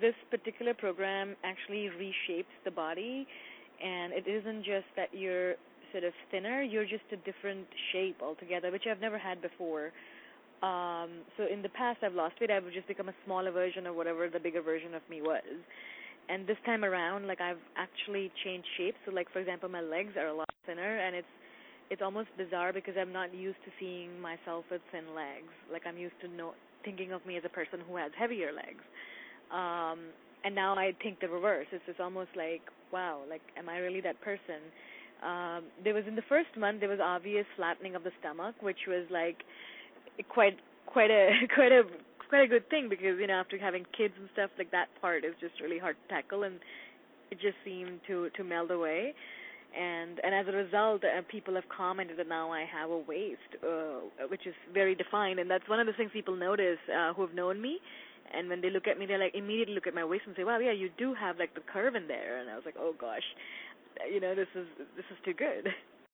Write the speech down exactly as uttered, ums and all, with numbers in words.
this particular program actually reshapes the body, and it isn't just that you're sort of thinner, you're just a different shape altogether, which I've never had before. Um, so in the past, I've lost weight. I would just become a smaller version of whatever the bigger version of me was. And this time around, like I've actually changed shapes. So, like for example, my legs are a lot thinner, and it's it's almost bizarre because I'm not used to seeing myself with thin legs. Like I'm used to know, thinking of me as a person who has heavier legs. Um, and now I think the reverse. It's just almost like, wow, like am I really that person? Um, there was in the first month there was obvious flattening of the stomach, which was like quite quite a quite a quite a good thing because you know after having kids and stuff like that part is just really hard to tackle, and it just seemed to to melt away. And and as a result, uh, people have commented that now I have a waist, uh, which is very defined, and that's one of the things people notice uh, who have known me. And when they look at me, they like immediately look at my waist and say, "Wow, yeah, you do have like the curve in there." And I was like, "Oh gosh, you know, this is this is too good."